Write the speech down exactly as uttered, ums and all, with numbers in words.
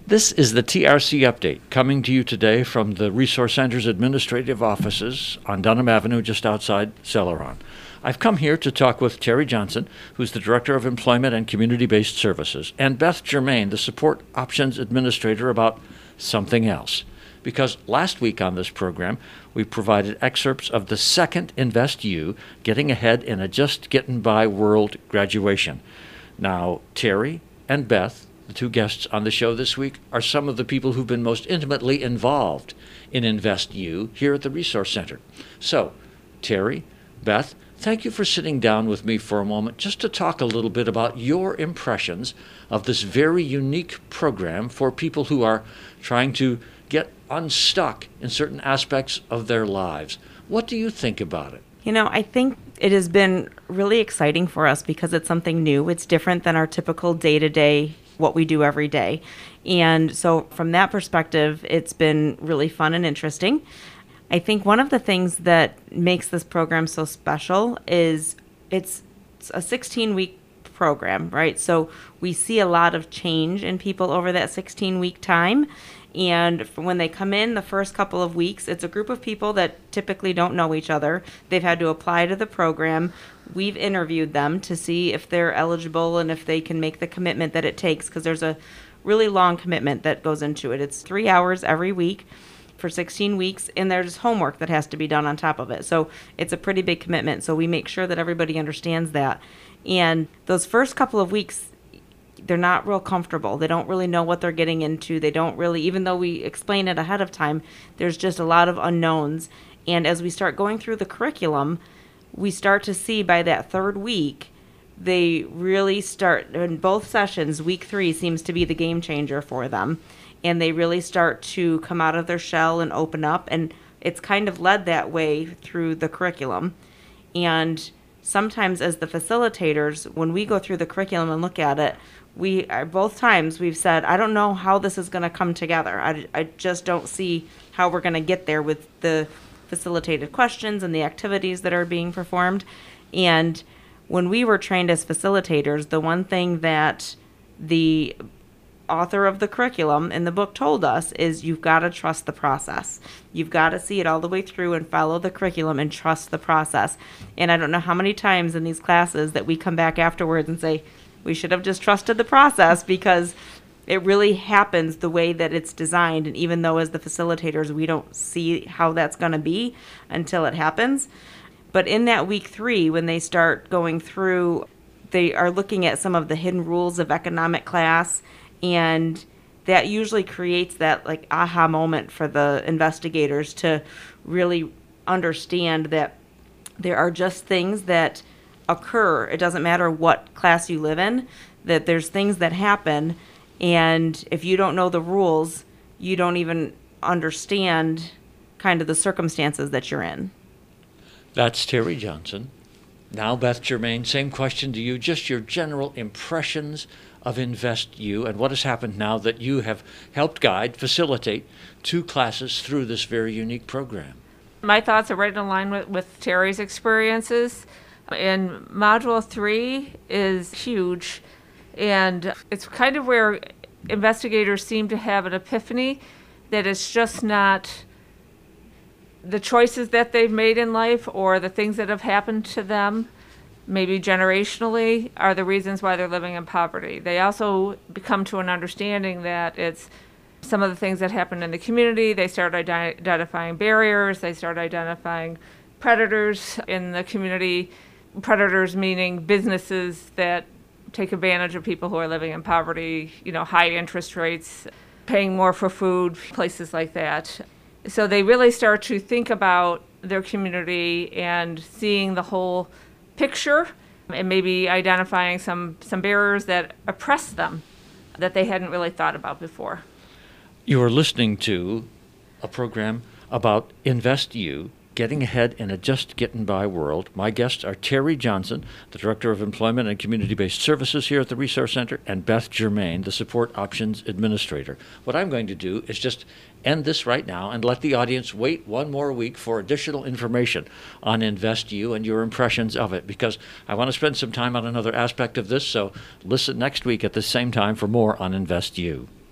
This is the T R C Update, coming to you today from the Resource Center's administrative offices on Dunham Avenue, just outside Celeron. I've come here to talk with Terry Johnson, who's the Director of Employment and Community-Based Services, and Beth Germain, the Support Options Administrator, about something else. Because last week on this program, we provided excerpts of the second InvestU, Getting Ahead in a Just Getting By World graduation. Now, Terry and Beth, the two guests on the show this week, are some of the people who've been most intimately involved in InvestU here at the Resource Center. So, Terry, Beth, thank you for sitting down with me for a moment just to talk a little bit about your impressions of this very unique program for people who are trying to get unstuck in certain aspects of their lives. What do you think about it? You know, I think it has been really exciting for us because it's something new. It's different than our typical day-to-day, what we do every day. And so from that perspective, it's been really fun and interesting. I think one of the things that makes this program so special is it's a sixteen-week program, right? So we see a lot of change in people over that sixteen-week time. And when they come in the first couple of weeks, it's a group of people that typically don't know each other. They've had to apply to the program. We've interviewed them to see if they're eligible and if they can make the commitment that it takes, because there's a really long commitment that goes into it. It's three hours every week for sixteen weeks, and there's homework that has to be done on top of it. So it's a pretty big commitment. So we make sure that everybody understands that. And those first couple of weeks, they're not real comfortable. They don't really know what they're getting into. They don't really, even though we explain it ahead of time, there's just a lot of unknowns. And as we start going through the curriculum, we start to see by that third week, they really start, in both sessions, week three seems to be the game changer for them. And they really start to come out of their shell and open up. And it's kind of led that way through the curriculum. And sometimes as the facilitators, when we go through the curriculum and look at it, we are, both times we've said, I don't know how this is going to come together. I, I just don't see how we're going to get there with the facilitated questions and the activities that are being performed. And when we were trained as facilitators, the one thing that the author of the curriculum in the book told us is you've got to trust the process. You've got to see it all the way through and follow the curriculum and trust the process. And I don't know how many times in these classes that we come back afterwards and say, we should have just trusted the process, because it really happens the way that it's designed. And even though as the facilitators, we don't see how that's going to be until it happens. But in that week three, when they start going through, they are looking at some of the hidden rules of economic class. And that usually creates that like aha moment for the investigators to really understand that there are just things that occur. It doesn't matter what class you live in, that there's things that happen. And if you don't know the rules, you don't even understand kind of the circumstances that you're in. That's Terry Johnson. Now, Beth Germain, same question to you, just your general impressions of InvestU and what has happened now that you have helped guide, facilitate two classes through this very unique program. My thoughts are right in line with, with Terry's experiences. And Module three is huge, and it's kind of where investigators seem to have an epiphany that it's just not the choices that they've made in life or the things that have happened to them, maybe generationally, are the reasons why they're living in poverty. They also come to an understanding that it's some of the things that happen in the community. They start ident- identifying barriers. They start identifying predators in the community. Predators meaning businesses that take advantage of people who are living in poverty, you know, high interest rates, paying more for food, places like that. So they really start to think about their community and seeing the whole picture and maybe identifying some, some barriers that oppress them that they hadn't really thought about before. You are listening to a program about InvestU, Getting Ahead in a Just Getting By World. My guests are Terry Johnson, the Director of Employment and Community-Based Services here at the Resource Center, and Beth Germain, the Support Options Administrator. What I'm going to do is just end this right now and let the audience wait one more week for additional information on InvestU and your impressions of it, because I want to spend some time on another aspect of this, so listen next week at the same time for more on InvestU.